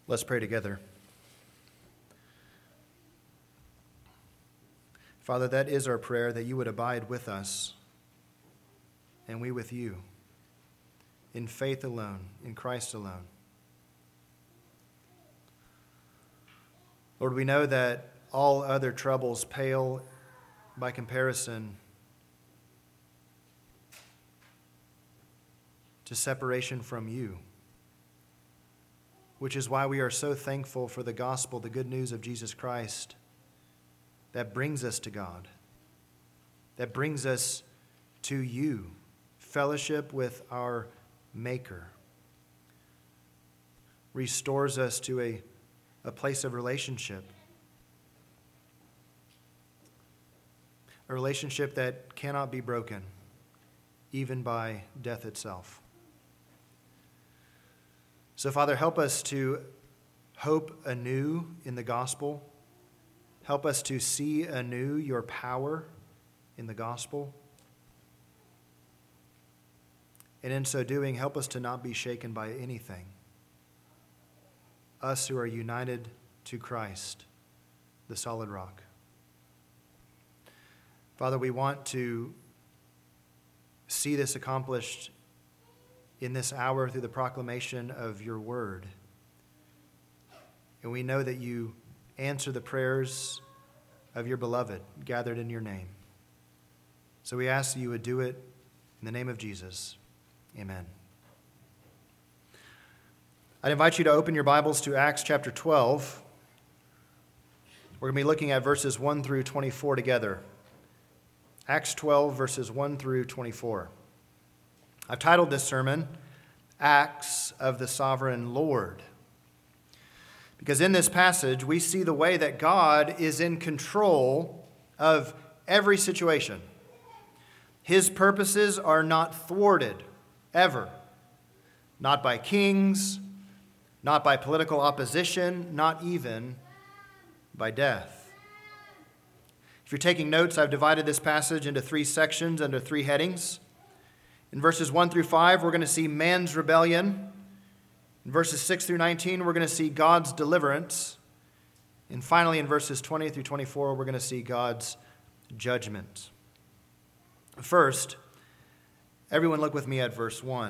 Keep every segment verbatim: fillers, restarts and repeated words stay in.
Let's pray together. Father, that is our prayer, that you would abide with us and we with you, in faith alone, in Christ alone. Lord, we know that all other troubles pale by comparison to separation from you, which is why we are so thankful for the gospel, the good news of Jesus Christ, that brings us to God, that brings us to you, fellowship with our Maker, restores us to a, a place of relationship, a relationship that cannot be broken, even by death itself. So, Father, help us to hope anew in the gospel. Help us to see anew your power in the gospel. And in so doing, help us to not be shaken by anything. Us who are united to Christ, the solid rock. Father, we want to see this accomplished in this hour through the proclamation of your word. And we know that you answer the prayers of your beloved gathered in your name. So we ask that you would do it in the name of Jesus. Amen. I'd invite you to open your Bibles to Acts chapter twelve. We're going to be looking at verses one through twenty-four together. Acts twelve, verses one through twenty-four. I've titled this sermon, Acts of the Sovereign Lord. Because in this passage, we see the way that God is in control of every situation. His purposes are not thwarted, ever. Not by kings, not by political opposition, not even by death. If you're taking notes, I've divided this passage into three sections under three headings. In verses one through five, we're going to see man's rebellion. In verses six through nineteen, we're going to see God's deliverance. And finally, in verses twenty through twenty-four, we're going to see God's judgment. First, everyone look with me at verse one.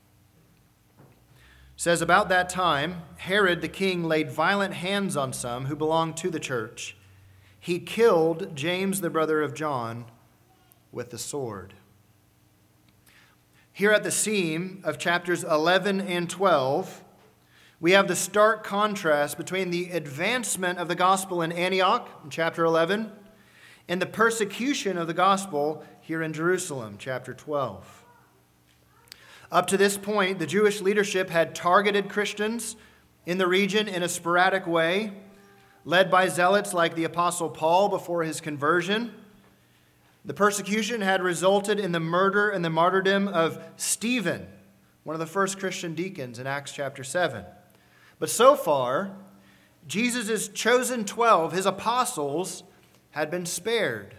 It says, about that time, Herod the king laid violent hands on some who belonged to the church. He killed James, the brother of John, with the sword. Here at the seam of chapters eleven and twelve, we have the stark contrast between the advancement of the gospel in Antioch, in chapter eleven, and the persecution of the gospel here in Jerusalem, chapter twelve. Up to this point, the Jewish leadership had targeted Christians in the region in a sporadic way, led by zealots like the Apostle Paul before his conversion. The persecution had resulted in the murder and the martyrdom of Stephen, one of the first Christian deacons in Acts chapter seven. But so far, Jesus' chosen twelve, his apostles, had been spared.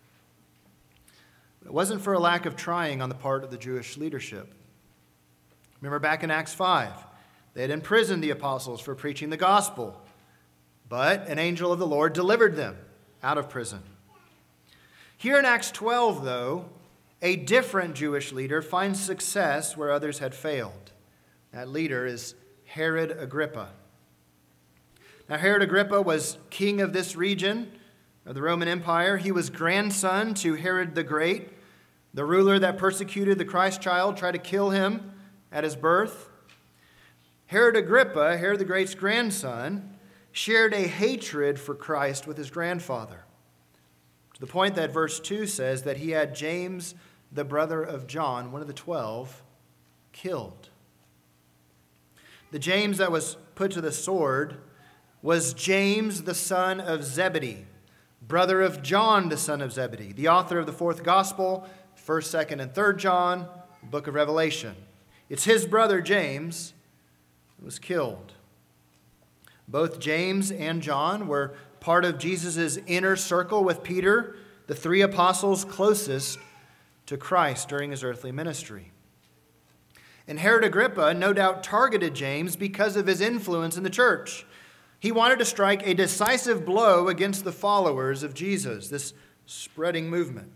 It wasn't for a lack of trying on the part of the Jewish leadership. Remember back in Acts five, they had imprisoned the apostles for preaching the gospel, but an angel of the Lord delivered them out of prison. Here in Acts twelve, though, a different Jewish leader finds success where others had failed. That leader is Herod Agrippa. Now, Herod Agrippa was king of this region of the Roman Empire. He was grandson to Herod the Great, the ruler that persecuted the Christ child, tried to kill him at his birth. Herod Agrippa, Herod the Great's grandson, shared a hatred for Christ with his grandfather. To the point that verse two says that he had James, the brother of John, one of the twelve, killed. The James that was put to the sword was James, the son of Zebedee, brother of John, the son of Zebedee, the author of the fourth gospel, first, second, and third John, book of Revelation. It's his brother, James, who was killed. Both James and John were part of Jesus' inner circle with Peter, the three apostles closest to Christ during his earthly ministry. And Herod Agrippa no doubt targeted James because of his influence in the church. He wanted to strike a decisive blow against the followers of Jesus, this spreading movement.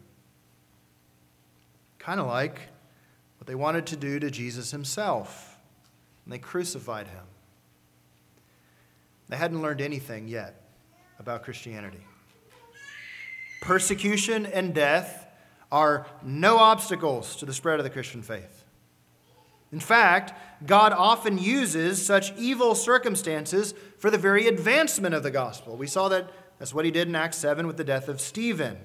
Kind of like what they wanted to do to Jesus himself when they crucified him. They hadn't learned anything yet about Christianity. Persecution and death are no obstacles to the spread of the Christian faith. In fact, God often uses such evil circumstances for the very advancement of the gospel. We saw that that's what he did in Acts seven with the death of Stephen.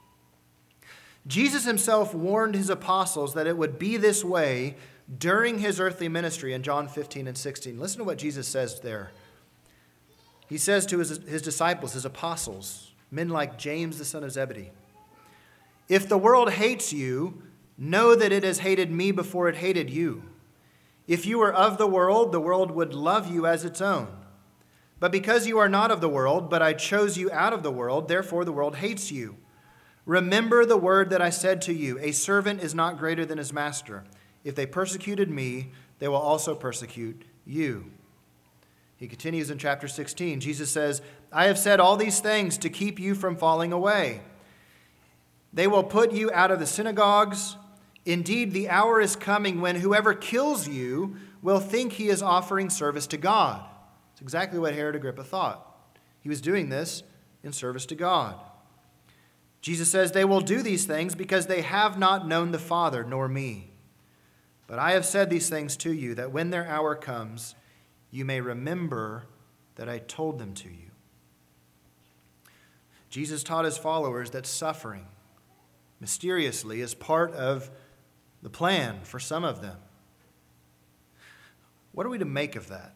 Jesus himself warned his apostles that it would be this way during his earthly ministry in John fifteen and sixteen. Listen to what Jesus says there. He says to his, his disciples, his apostles, men like James the son of Zebedee, "If the world hates you, know that it has hated me before it hated you. If you were of the world, the world would love you as its own. But because you are not of the world, but I chose you out of the world, therefore the world hates you. Remember the word that I said to you, a servant is not greater than his master. If they persecuted me, they will also persecute you." He continues in chapter sixteen. Jesus says, "I have said all these things to keep you from falling away. They will put you out of the synagogues. Indeed, the hour is coming when whoever kills you will think he is offering service to God." It's exactly what Herod Agrippa thought. He was doing this in service to God. Jesus says, "They will do these things because they have not known the Father nor me. But I have said these things to you, that when their hour comes, you may remember that I told them to you." Jesus taught his followers that suffering, mysteriously, is part of the plan for some of them. What are we to make of that?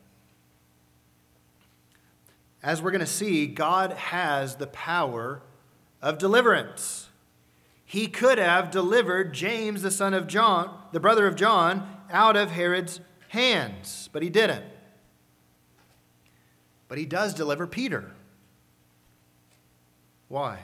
As we're going to see, God has the power of deliverance. He could have delivered James, the son of John, the brother of John, out of Herod's hands, but he didn't. But he does deliver Peter. Why?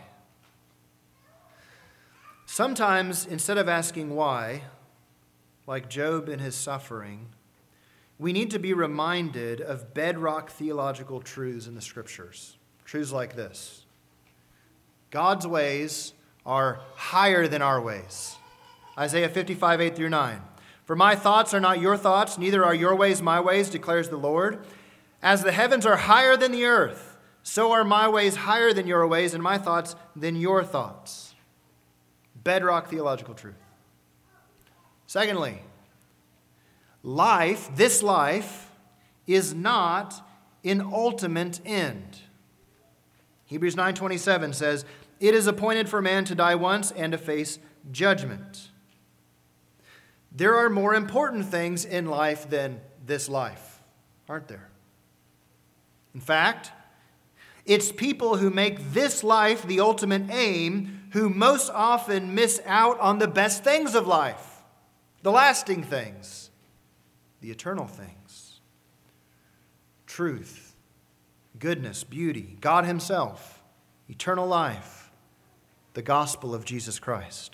Sometimes, instead of asking why, like Job in his suffering, we need to be reminded of bedrock theological truths in the Scriptures. Truths like this: God's ways are higher than our ways. Isaiah fifty-five, eight through nine. "For my thoughts are not your thoughts, neither are your ways my ways, declares the Lord. As the heavens are higher than the earth, so are my ways higher than your ways, and my thoughts than your thoughts." Bedrock theological truth. Secondly, life, this life, is not an ultimate end. Hebrews nine twenty-seven says, "It is appointed for man to die once and to face judgment." There are more important things in life than this life, aren't there? In fact, it's people who make this life the ultimate aim who most often miss out on the best things of life, the lasting things, the eternal things. Truth, goodness, beauty, God himself, eternal life, the gospel of Jesus Christ.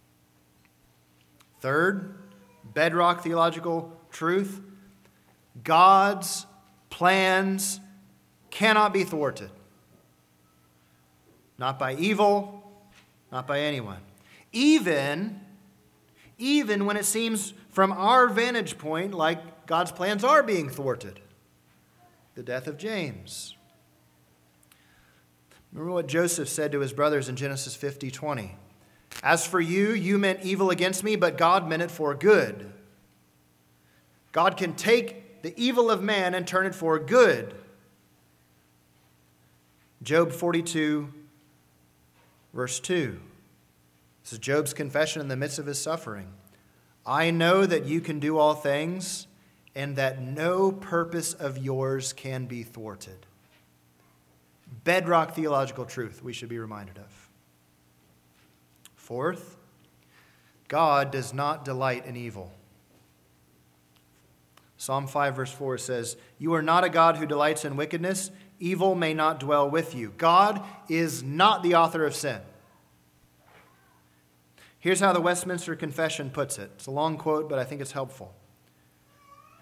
Third, bedrock theological truth: God's plans cannot be thwarted. Not by evil, not by anyone. Even, even when it seems from our vantage point like God's plans are being thwarted. The death of James. Remember what Joseph said to his brothers in Genesis fifty twenty. "As for you, you meant evil against me, but God meant it for good." God can take the evil of man and turn it for good. Job forty-two, verse two. This is Job's confession in the midst of his suffering. "I know that you can do all things, and that no purpose of yours can be thwarted." Bedrock theological truth we should be reminded of. Fourth, God does not delight in evil. Psalm five, verse four says, "You are not a God who delights in wickedness. Evil may not dwell with you." God is not the author of sin. Here's how the Westminster Confession puts it. It's a long quote, but I think it's helpful.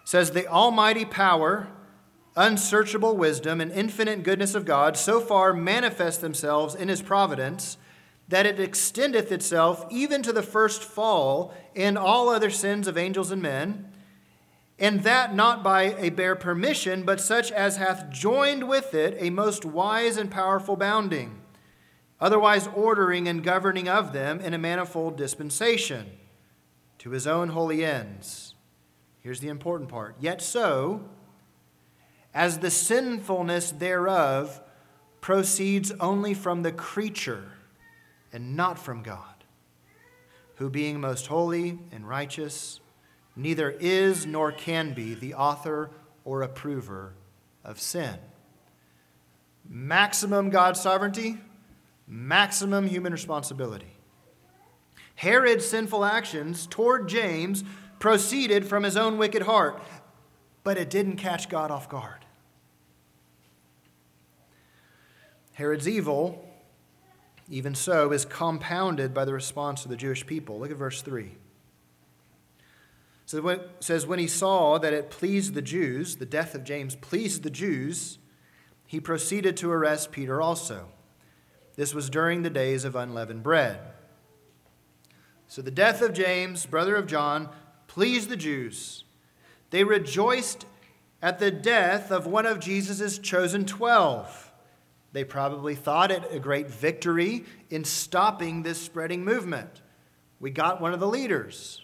says, the almighty power, unsearchable wisdom, and infinite goodness of God so far manifest themselves in his providence, that it extendeth itself even to the first fall and all other sins of angels and men, and that not by a bare permission, but such as hath joined with it a most wise and powerful bounding, otherwise ordering and governing of them in a manifold dispensation, to his own holy ends. Here's the important part. Yet so, as the sinfulness thereof proceeds only from the creature, and not from God, who being most holy and righteous, neither is nor can be the author or approver of sin. Maximum God's sovereignty, maximum human responsibility. Herod's sinful actions toward James proceeded from his own wicked heart, but it didn't catch God off guard. Herod's evil, even so, is compounded by the response of the Jewish people. Look at verse three. So it says, when he saw that it pleased the Jews, the death of James pleased the Jews, he proceeded to arrest Peter also. This was during the days of unleavened bread. So the death of James, brother of John, pleased the Jews. They rejoiced at the death of one of Jesus' chosen twelve. They probably thought it a great victory in stopping this spreading movement. We got one of the leaders.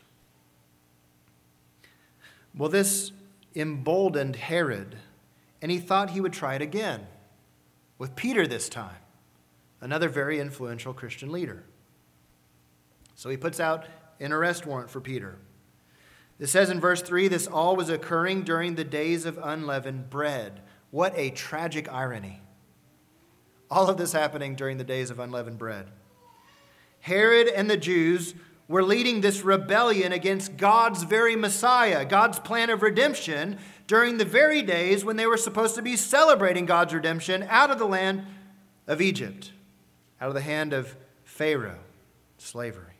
Well, this emboldened Herod, and he thought he would try it again, with Peter this time, another very influential Christian leader. So he puts out an arrest warrant for Peter. It says in verse three, this all was occurring during the days of unleavened bread. What a tragic irony. All of this happening during the days of unleavened bread. Herod and the Jews were leading this rebellion against God's very Messiah, God's plan of redemption, during the very days when they were supposed to be celebrating God's redemption out of the land of Egypt, out of the hand of Pharaoh, slavery.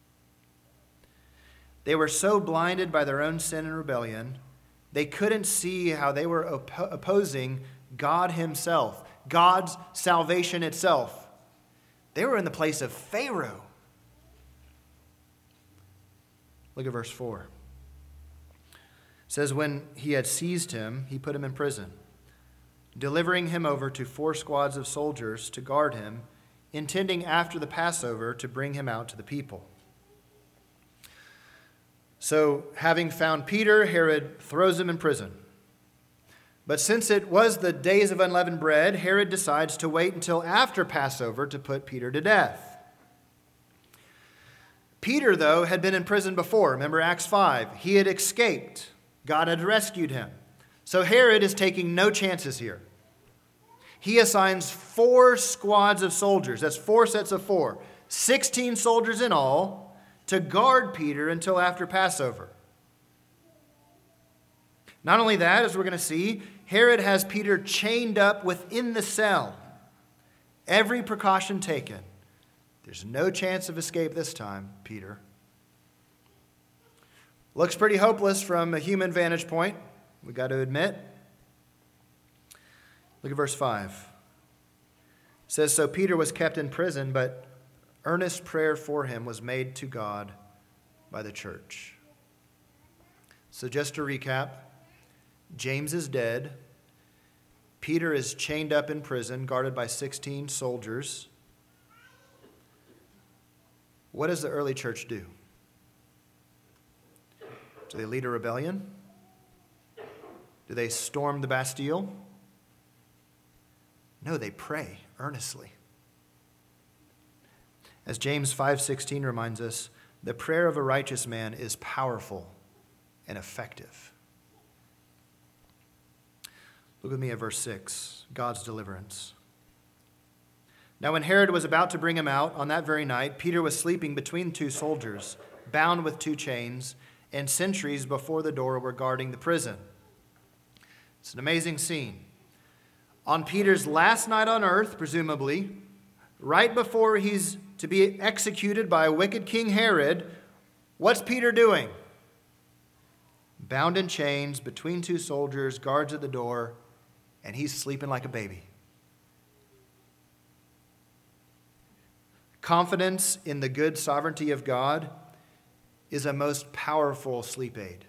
They were so blinded by their own sin and rebellion, they couldn't see how they were op- opposing God himself, God's salvation itself. They were in the place of Pharaoh. Look at verse four. It says, when he had seized him, he put him in prison, delivering him over to four squads of soldiers to guard him, intending after the Passover to bring him out to the people. So, having found Peter, Herod throws him in prison. But since it was the days of unleavened bread, Herod decides to wait until after Passover to put Peter to death. Peter, though, had been in prison before. Remember Acts five. He had escaped. God had rescued him. So Herod is taking no chances here. He assigns four squads of soldiers. That's four sets of four. sixteen soldiers in all to guard Peter until after Passover. Not only that, as we're going to see, Herod has Peter chained up within the cell. Every precaution taken. There's no chance of escape this time, Peter. Looks pretty hopeless from a human vantage point, we got to admit. Look at verse five. It says, so Peter was kept in prison, but earnest prayer for him was made to God by the church. So just to recap, James is dead. Peter is chained up in prison, guarded by sixteen soldiers. What does the early church do? Do they lead a rebellion? Do they storm the Bastille? No, they pray earnestly. As James five sixteen reminds us, the prayer of a righteous man is powerful and effective. Look with me at verse six, God's deliverance. Now when Herod was about to bring him out on that very night, Peter was sleeping between two soldiers, bound with two chains, and sentries before the door were guarding the prison. It's an amazing scene. On Peter's last night on earth, presumably, right before he's to be executed by a wicked King Herod, what's Peter doing? bound in chains between two soldiers, guards at the door, and he's sleeping like a baby. Confidence in the good sovereignty of God is a most powerful sleep aid.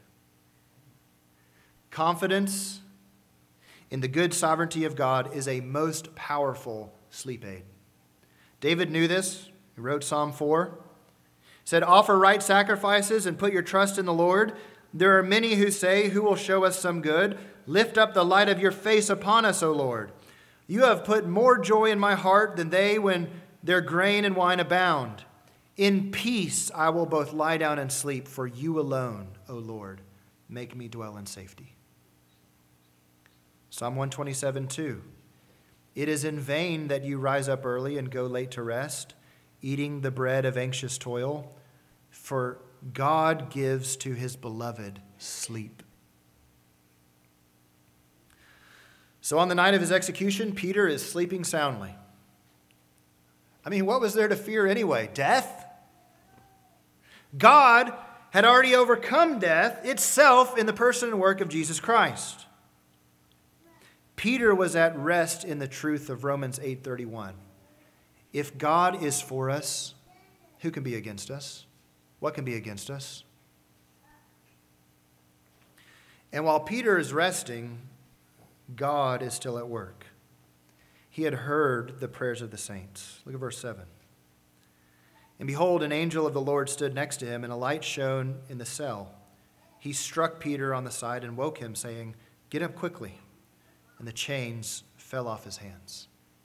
Confidence in the good sovereignty of God is a most powerful sleep aid. David knew this. He wrote Psalm four. He said, "Offer right sacrifices and put your trust in the Lord. There are many who say, 'Who will show us some good?' Lift up the light of your face upon us, O Lord. You have put more joy in my heart than they when their grain and wine abound. In peace I will both lie down and sleep, for you alone, O Lord, make me dwell in safety." Psalm one twenty-seven, two. "It is in vain that you rise up early and go late to rest, eating the bread of anxious toil, for God gives to his beloved sleep." So on the night of his execution, Peter is sleeping soundly. I mean, what was there to fear anyway? Death? God had already overcome death itself in the person and work of Jesus Christ. Peter was at rest in the truth of Romans eight thirty-one. If God is for us, who can be against us? What can be against us? And while Peter is resting, God is still at work. He had heard the prayers of the saints. Look at verse seven. "And behold, an angel of the Lord stood next to him, and a light shone in the cell. He struck Peter on the side and woke him, saying, 'Get up quickly.' And the chains fell off his hands."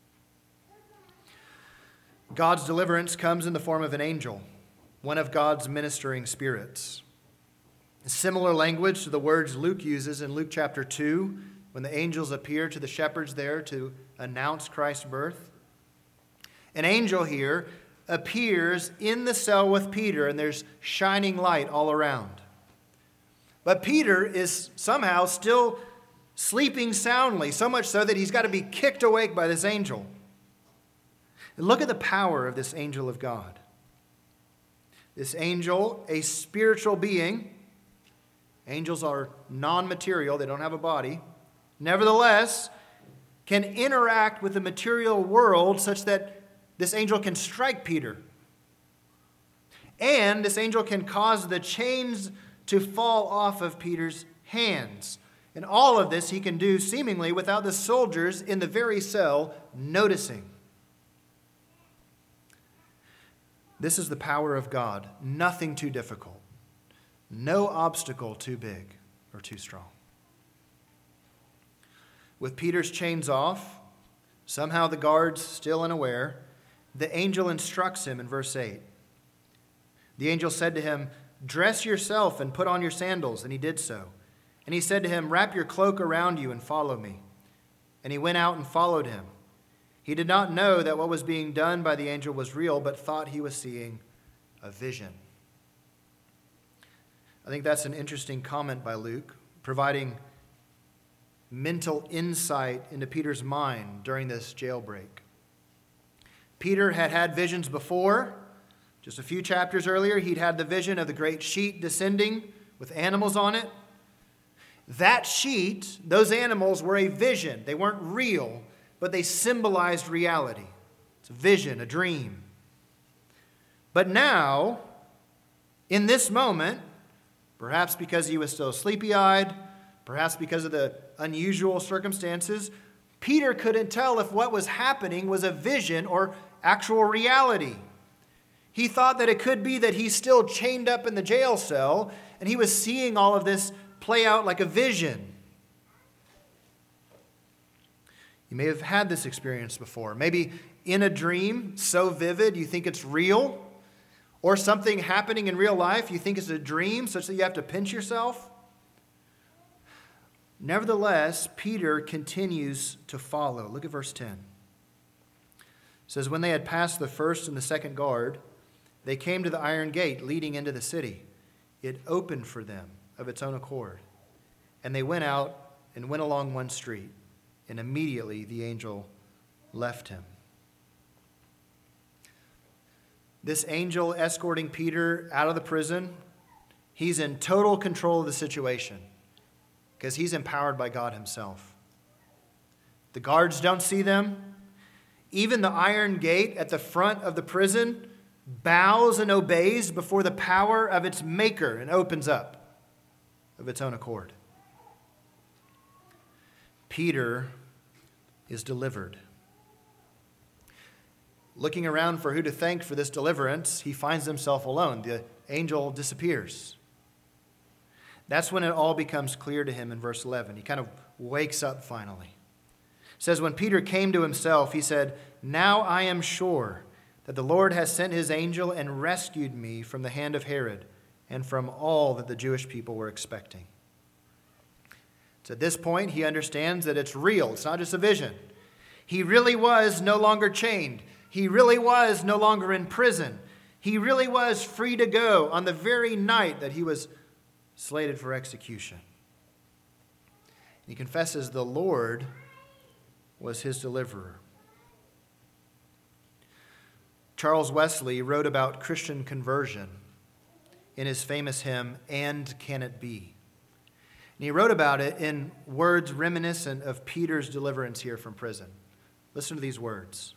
God's deliverance comes in the form of an angel, one of God's ministering spirits. Similar language to the words Luke uses in Luke chapter two, when the angels appear to the shepherds there to announce Christ's birth. An angel here appears in the cell with Peter, and there's shining light all around. But Peter is somehow still sleeping soundly, so much so that he's got to be kicked awake by this angel. And look at the power of this angel of God. This angel, a spiritual being. Angels are non-material, they don't have a body. Nevertheless, can interact with the material world such that this angel can strike Peter. And this angel can cause the chains to fall off of Peter's hands. And all of this he can do seemingly without the soldiers in the very cell noticing. This is the power of God. Nothing too difficult. No obstacle too big or too strong. With Peter's chains off, somehow the guards still unaware, the angel instructs him in verse eight. The angel said to him, "Dress yourself and put on your sandals." And he did so. And he said to him, "Wrap your cloak around you and follow me." And he went out and followed him. He did not know that what was being done by the angel was real, but thought he was seeing a vision. I think that's an interesting comment by Luke, providing mental insight into Peter's mind during this jailbreak. Peter had had visions before. Just a few chapters earlier, he'd had the vision of the great sheet descending with animals on it. That sheet, those animals were a vision. They weren't real, but they symbolized reality. It's a vision, a dream. But now, in this moment, perhaps because he was still sleepy-eyed, perhaps because of the unusual circumstances, Peter couldn't tell if what was happening was a vision or actual reality. He thought that it could be that he's still chained up in the jail cell, and he was seeing all of this play out like a vision. You may have had this experience before. Maybe in a dream so vivid you think it's real, or something happening in real life you think it's a dream such that you have to pinch yourself. Nevertheless, Peter continues to follow. Look at verse ten. It says, "When they had passed the first and the second guard, they came to the iron gate leading into the city. It opened for them of its own accord. And they went out and went along one street, and immediately the angel left him." This angel escorting Peter out of the prison He's in total control of the situation because he's empowered by God himself. The guards don't see them. Even the iron gate at the front of the prison bows and obeys before the power of its maker and opens up of its own accord. Peter is delivered. Looking around for who to thank for this deliverance, he finds himself alone. The angel disappears. That's when it all becomes clear to him in verse eleven. He kind of wakes up finally. It says, when Peter came to himself, he said, "Now I am sure that the Lord has sent his angel and rescued me from the hand of Herod and from all that the Jewish people were expecting." So at this point, he understands that it's real. It's not just a vision. He really was no longer chained. He really was no longer in prison. He really was free to go on the very night that he was slated for execution. He confesses the Lord was his deliverer. Charles Wesley wrote about Christian conversion in his famous hymn, "And Can It Be?" And he wrote about it in words reminiscent of Peter's deliverance here from prison. Listen to these words.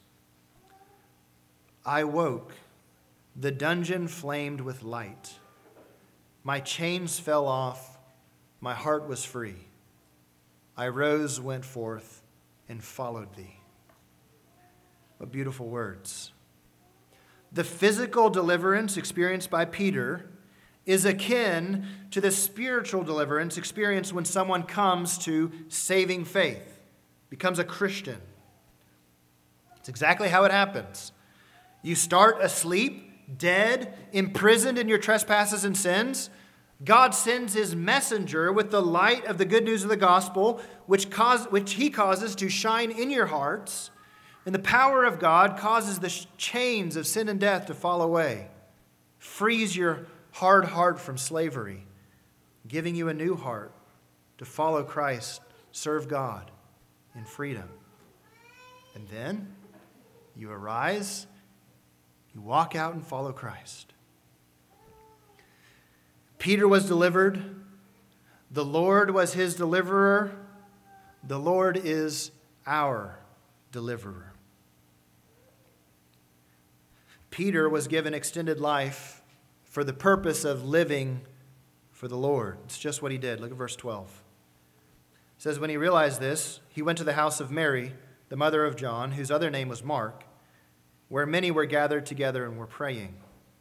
"I woke, the dungeon flamed with light. My chains fell off, my heart was free. I rose, went forth, and followed thee." What beautiful words. The physical deliverance experienced by Peter is akin to the spiritual deliverance experienced when someone comes to saving faith, becomes a Christian. It's exactly how it happens. You start asleep, dead, imprisoned in your trespasses and sins. God sends his messenger with the light of the good news of the gospel, which, cause, which he causes to shine in your hearts. And the power of God causes the chains of sin and death to fall away, frees your hard heart from slavery, giving you a new heart to follow Christ, serve God in freedom. And then you arise, you walk out and follow Christ. Peter was delivered. The Lord was his deliverer. The Lord is our deliverer. Peter was given extended life for the purpose of living for the Lord. It's just what he did. Look at verse twelve. It says, when he realized this, he went to the house of Mary, the mother of John, whose other name was Mark, where many were gathered together and were praying.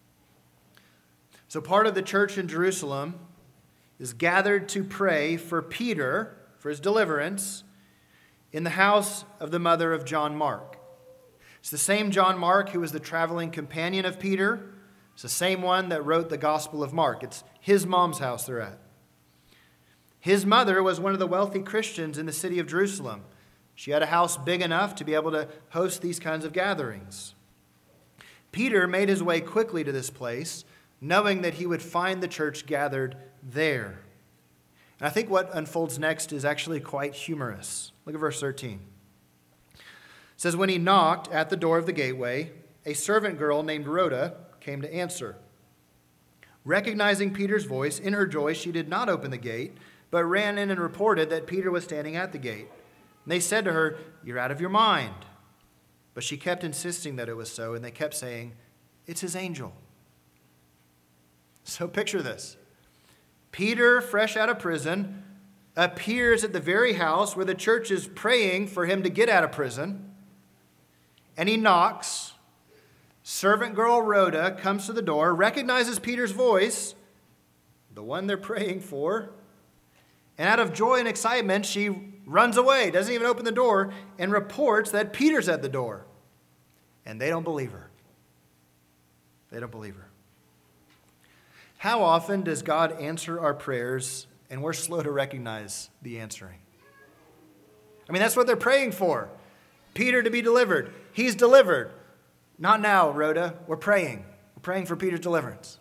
So part of the church in Jerusalem is gathered to pray for Peter, for his deliverance, in the house of the mother of John Mark. It's the same John Mark who was the traveling companion of Peter. It's the same one that wrote the Gospel of Mark. It's his mom's house they're at. His mother was one of the wealthy Christians in the city of Jerusalem. She had a house big enough to be able to host these kinds of gatherings. Peter made his way quickly to this place, knowing that he would find the church gathered there. And I think what unfolds next is actually quite humorous. Look at verse thirteen. It says, when he knocked at the door of the gateway, a servant girl named Rhoda came to answer. Recognizing Peter's voice, in her joy, she did not open the gate, but ran in and reported that Peter was standing at the gate. And they said to her, "You're out of your mind." But she kept insisting that it was so, and they kept saying, "It's his angel." So picture this. Peter, fresh out of prison, appears at the very house where the church is praying for him to get out of prison. And he knocks. Servant girl Rhoda comes to the door, recognizes Peter's voice, the one they're praying for. And out of joy and excitement, she runs away, doesn't even open the door, and reports that Peter's at the door. And they don't believe her. They don't believe her. How often does God answer our prayers and we're slow to recognize the answering? I mean, that's what they're praying for. Peter to be delivered. He's delivered. Not now, Rhoda. We're praying. We're praying for Peter's deliverance.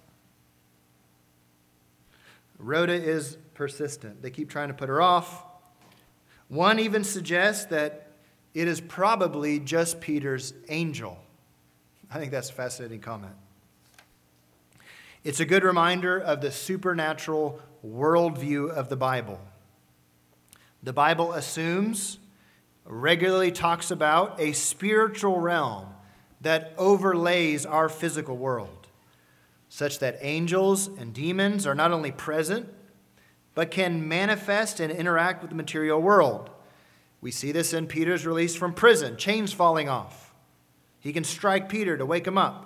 Rhoda is persistent. They keep trying to put her off. One even suggests that it is probably just Peter's angel. I think that's a fascinating comment. It's a good reminder of the supernatural worldview of the Bible. The Bible assumes, regularly talks about, a spiritual realm that overlays our physical world, such that angels and demons are not only present, but can manifest and interact with the material world. We see this in Peter's release from prison, chains falling off. He can strike Peter to wake him up.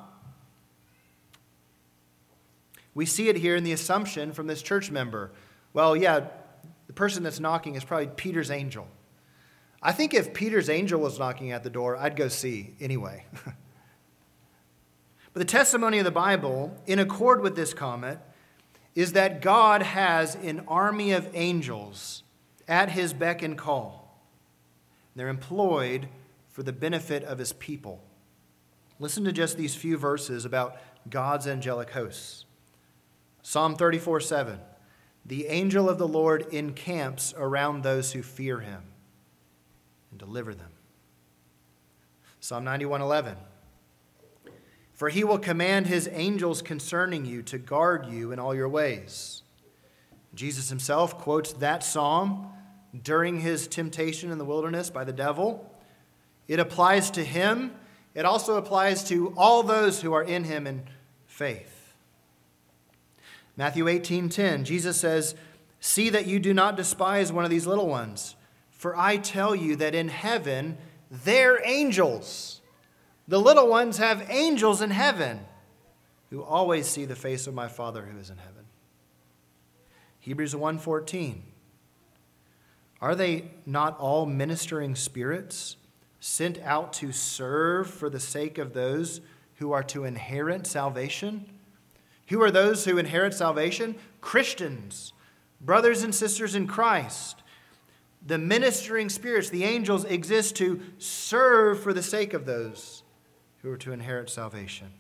We see it here in the assumption from this church member. Well, yeah, the person that's knocking is probably Peter's angel. I think if Peter's angel was knocking at the door, I'd go see anyway. But the testimony of the Bible, in accord with this comment, is that God has an army of angels at his beck and call. They're employed for the benefit of his people. Listen to just these few verses about God's angelic hosts. Psalm thirty-four seven. The angel of the Lord encamps around those who fear him and deliver them. Psalm ninety-one eleven. For he will command his angels concerning you to guard you in all your ways. Jesus himself quotes that psalm during his temptation in the wilderness by the devil. It applies to him. It also applies to all those who are in him in faith. Matthew eighteen ten, Jesus says, see that you do not despise one of these little ones, for I tell you that in heaven their angels, the little ones have angels in heaven who always see the face of my Father who is in heaven. Hebrews one fourteen, are they not all ministering spirits sent out to serve for the sake of those who are to inherit salvation? Who are those who inherit salvation? Christians, brothers and sisters in Christ. The ministering spirits, the angels, exist to serve for the sake of those who are to inherit salvation.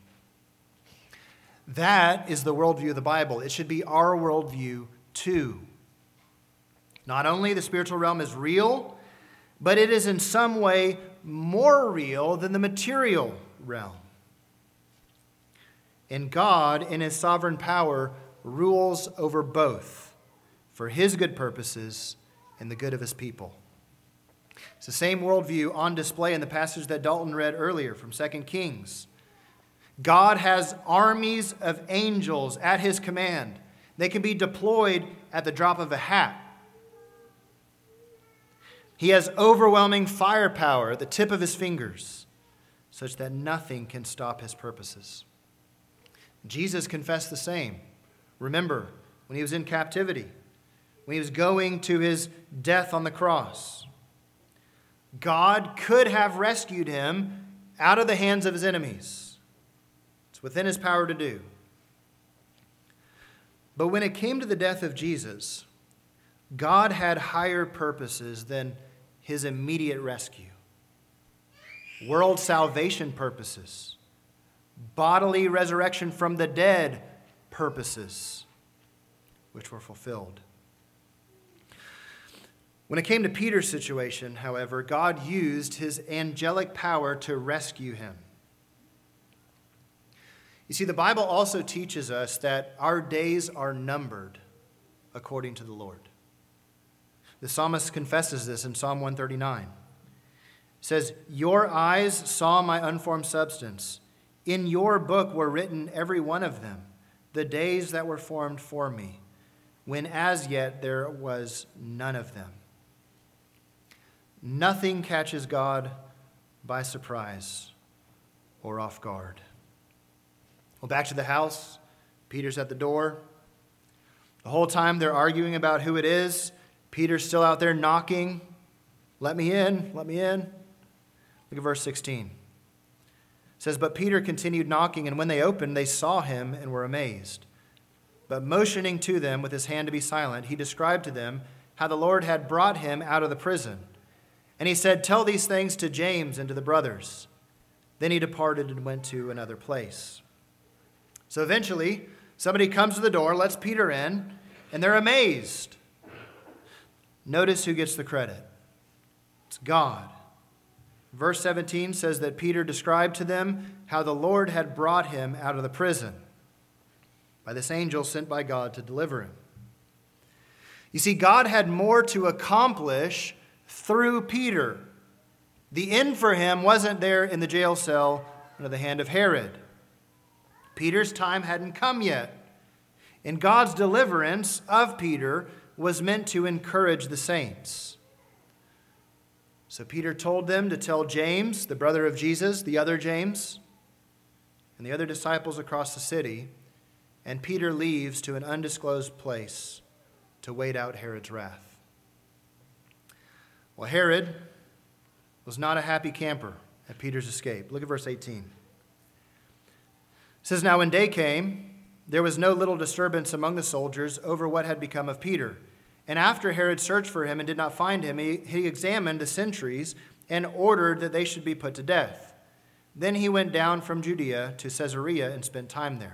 That is the worldview of the Bible. It should be our worldview too. Not only the spiritual realm is real, but it is in some way more real than the material realm. And God, in his sovereign power, rules over both for his good purposes and the good of his people. It's the same worldview on display in the passage that Dalton read earlier from Second Kings. God has armies of angels at his command. They can be deployed at the drop of a hat. He has overwhelming firepower at the tip of his fingers, such that nothing can stop his purposes. Jesus confessed the same. Remember, when he was in captivity, when he was going to his death on the cross, God could have rescued him out of the hands of his enemies. It's within his power to do. But when it came to the death of Jesus, God had higher purposes than his immediate rescue. World salvation purposes. Bodily resurrection from the dead purposes, which were fulfilled. When it came to Peter's situation, however, God used his angelic power to rescue him. You see, the Bible also teaches us that our days are numbered according to the Lord. The psalmist confesses this in Psalm one thirty-nine. It says, your eyes saw my unformed substance. In your book were written every one of them, the days that were formed for me, when as yet there was none of them. Nothing catches God by surprise or off guard. Well, back to the house. Peter's at the door. The whole time they're arguing about who it is, Peter's still out there knocking. Let me in, let me in. Look at verse sixteen. It says, but Peter continued knocking, and when they opened, they saw him and were amazed. But motioning to them with his hand to be silent, he described to them how the Lord had brought him out of the prison. And he said, tell these things to James and to the brothers. Then he departed and went to another place. So eventually, somebody comes to the door, lets Peter in, and they're amazed. Notice who gets the credit. It's God. Verse seventeen says that Peter described to them how the Lord had brought him out of the prison. by this angel sent by God to deliver him. You see, God had more to accomplish through Peter. The end for him wasn't there in the jail cell under the hand of Herod. Peter's time hadn't come yet. And God's deliverance of Peter was meant to encourage the saints. So Peter told them to tell James, the brother of Jesus, the other James, and the other disciples across the city, and Peter leaves to an undisclosed place to wait out Herod's wrath. Well, Herod was not a happy camper at Peter's escape. Look at verse eighteen. It says, "Now when day came, there was no little disturbance among the soldiers over what had become of Peter. And after Herod searched for him and did not find him, he, he examined the sentries and ordered that they should be put to death. Then he went down from Judea to Caesarea and spent time there."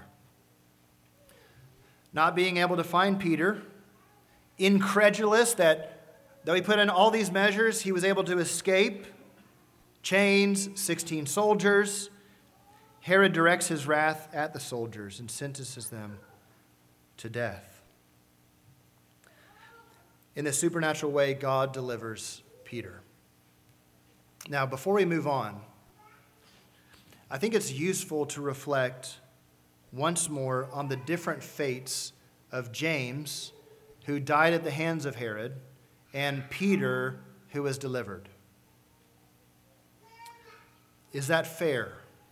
Not being able to find Peter, incredulous that though he put in all these measures, he was able to escape, chains, sixteen soldiers, Herod directs his wrath at the soldiers and sentences them to death. In this supernatural way, God delivers Peter. Now, before we move on, I think it's useful to reflect once more on the different fates of James, who died at the hands of Herod, and Peter, who was delivered. Is that fair?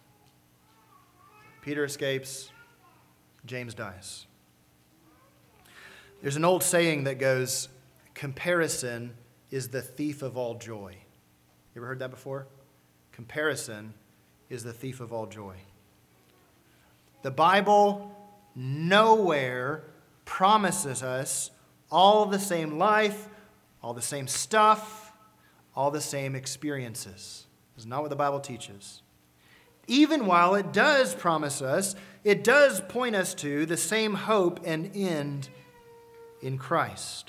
Peter escapes, James dies. There's an old saying that goes, "Comparison is the thief of all joy." You ever heard that before? Comparison is the thief of all joy. The Bible nowhere promises us all the same life, all the same stuff, all the same experiences. This is not what the Bible teaches. Even while it does promise us, it does point us to the same hope and end in Christ.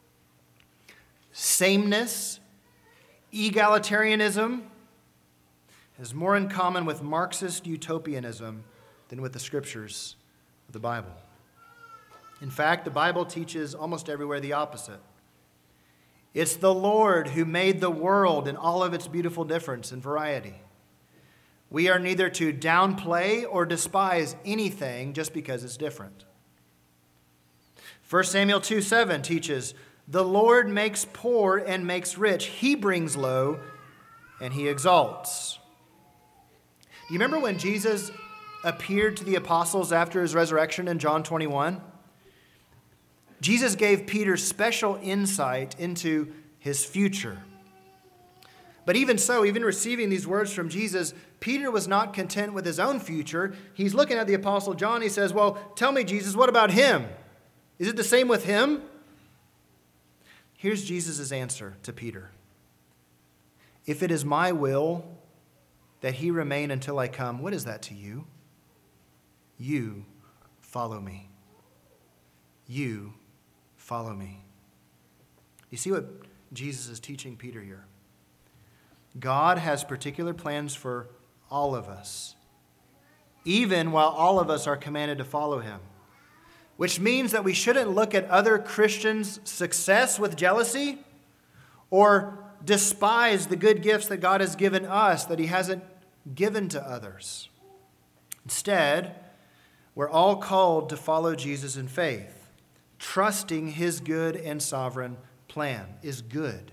Sameness, egalitarianism, has more in common with Marxist utopianism than with the scriptures of the Bible. In fact, the Bible teaches almost everywhere the opposite. It's the Lord who made the world in all of its beautiful difference and variety. We are neither to downplay or despise anything just because it's different. First Samuel two seven teaches, "The Lord makes poor and makes rich. He brings low and he exalts." Do you remember when Jesus appeared to the apostles after his resurrection in John twenty-one? Jesus gave Peter special insight into his future. But even so, even receiving these words from Jesus, Peter was not content with his own future. He's looking at the Apostle John. He says, "Well, tell me, Jesus, what about him? Is it the same with him?" Here's Jesus' answer to Peter. "If it is my will that he remain until I come, what is that to you? You follow me. You follow me." You see what Jesus is teaching Peter here? God has particular plans for all of us, even while all of us are commanded to follow him. Which means that we shouldn't look at other Christians' success with jealousy or despise the good gifts that God has given us that he hasn't given to others. Instead, we're all called to follow Jesus in faith, trusting his good and sovereign plan is good.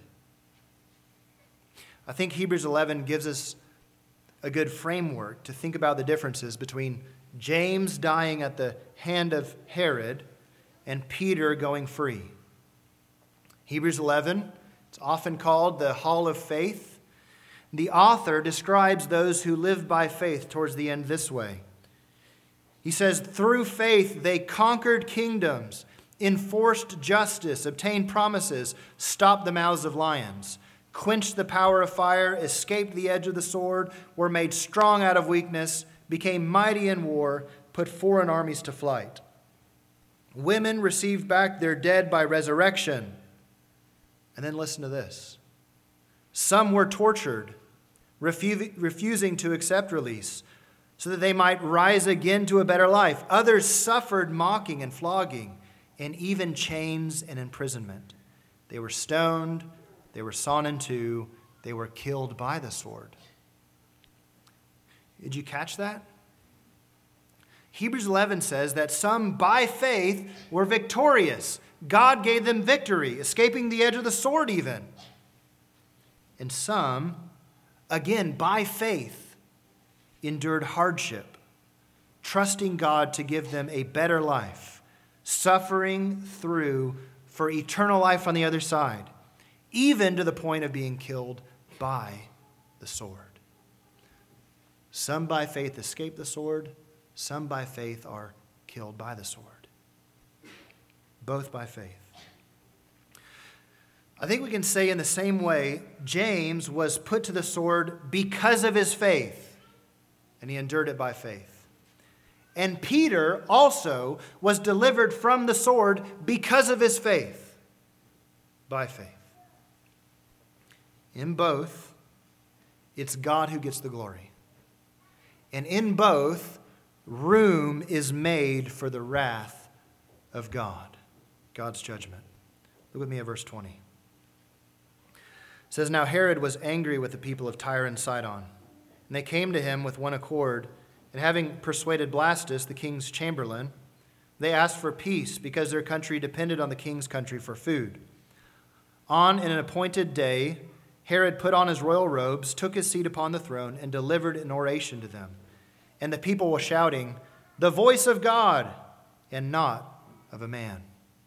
I think Hebrews eleven gives us a good framework to think about the differences between James dying at the hand of Herod and Peter going free. Hebrews eleven, it's often called the Hall of Faith. The author describes those who live by faith towards the end this way. He says, "Through faith they conquered kingdoms, enforced justice, obtained promises, stopped the mouths of lions, quenched the power of fire, escaped the edge of the sword, were made strong out of weakness, became mighty in war, put foreign armies to flight. Women received back their dead by resurrection." And then listen to this. "Some were tortured, refu- refusing to accept release. so that they might rise again to a better life. Others suffered mocking and flogging, and even chains and imprisonment. They were stoned, they were sawn in two, they were killed by the sword. Did you catch that? Hebrews eleven says that some by faith were victorious. God gave them victory, escaping the edge of the sword even. And some, again by faith, endured hardship, trusting God to give them a better life, suffering through for eternal life on the other side, even to the point of being killed by the sword. Some by faith escape the sword, some by faith are killed by the sword. Both by faith. I think we can say in the same way, James was put to the sword because of his faith, and he endured it by faith. And Peter also was delivered from the sword because of his faith, by faith. In both, it's God who gets the glory. And in both, room is made for the wrath of God, God's judgment. Look with me at verse twenty. It says, Now Herod was angry with the people of Tyre and Sidon, and they came to him with one accord, and having persuaded Blastus, the king's chamberlain, they asked for peace because their country depended on the king's country for food. On an appointed day, Herod put on his royal robes, took his seat upon the throne, and delivered an oration to them. And the people were shouting, The voice of God, and not of a man.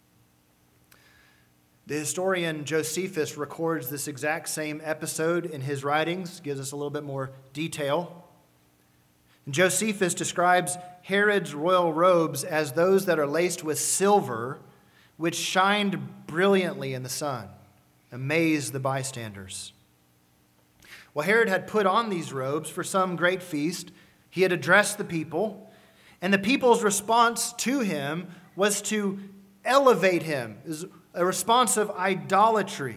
The historian Josephus records this exact same episode in his writings, gives us a little bit more detail. And Josephus describes Herod's royal robes as those that are laced with silver, which shined brilliantly in the sun, amazed the bystanders. Well, Herod had put on these robes for some great feast. He had addressed the people, and the people's response to him was to elevate him, a response of idolatry.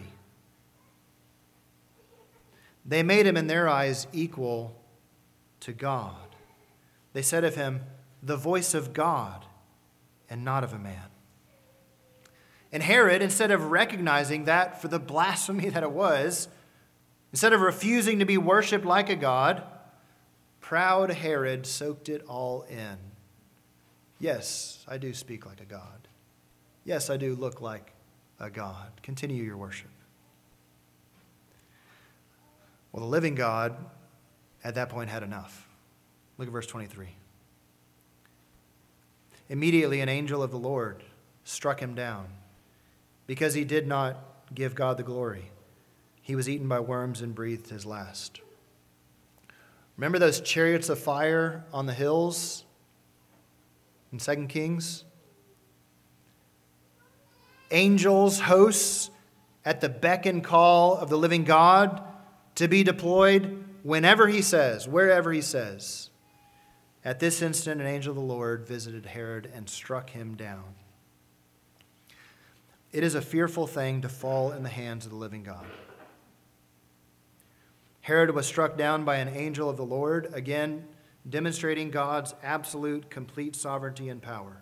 They made him, in their eyes, equal to God. They said of him, the voice of God and not of a man. And Herod, instead of recognizing that for the blasphemy that it was, instead of refusing to be worshipped like a god, proud Herod soaked it all in. Yes, I do speak like a god. Yes, I do look like a god. Continue your worship. Well, the living God at that point had enough. Look at verse twenty-three. Immediately an angel of the Lord struck him down because he did not give God the glory. He was eaten by worms and breathed his last. Remember those chariots of fire on the hills in Second Kings? Angels, hosts at the beck and call of the living God to be deployed whenever he says, wherever he says. At this instant, an angel of the Lord visited Herod and struck him down. It is a fearful thing to fall in the hands of the living God. Herod was struck down by an angel of the Lord, again demonstrating God's absolute, complete sovereignty and power.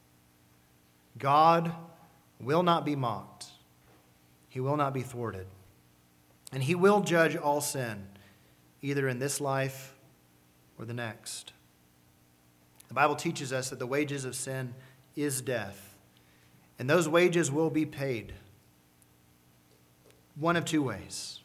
God will not be mocked. He will not be thwarted. And he will judge all sin, either in this life or the next. The Bible teaches us that the wages of sin is death, and those wages will be paid one of two ways.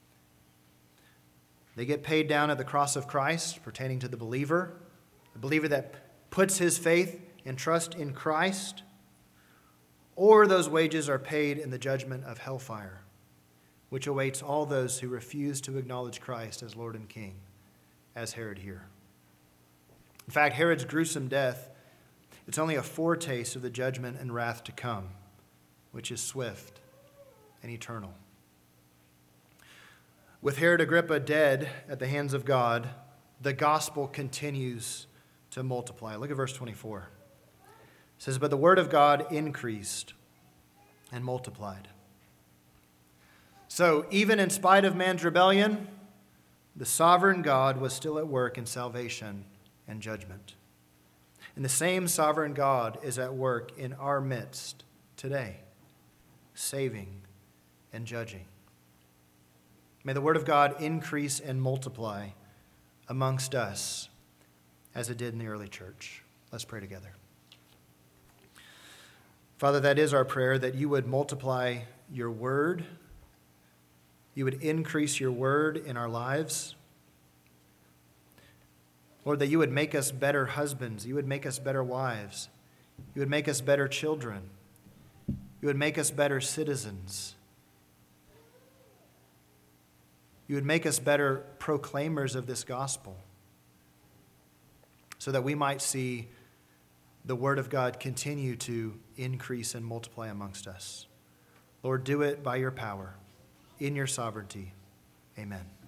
They get paid down at the cross of Christ, pertaining to the believer, the believer that puts his faith and trust in Christ, or those wages are paid in the judgment of hellfire, which awaits all those who refuse to acknowledge Christ as Lord and King, as Herod here. In fact, Herod's gruesome death, it's only a foretaste of the judgment and wrath to come, which is swift and eternal. With Herod Agrippa dead at the hands of God, the gospel continues to multiply. Look at verse twenty-four. It says, But the word of God increased and multiplied. So even in spite of man's rebellion, the sovereign God was still at work in salvation and judgment. And the same sovereign God is at work in our midst today, saving and judging. May the word of God increase and multiply amongst us as it did in the early church. Let's pray together. Father, that is our prayer, that you would multiply your word. You would increase your word in our lives. Lord, that you would make us better husbands. You would make us better wives. You would make us better children. You would make us better citizens. You would make us better proclaimers of this gospel, so that we might see the word of God continue to increase and multiply amongst us. Lord, do it by your power, in your sovereignty. Amen.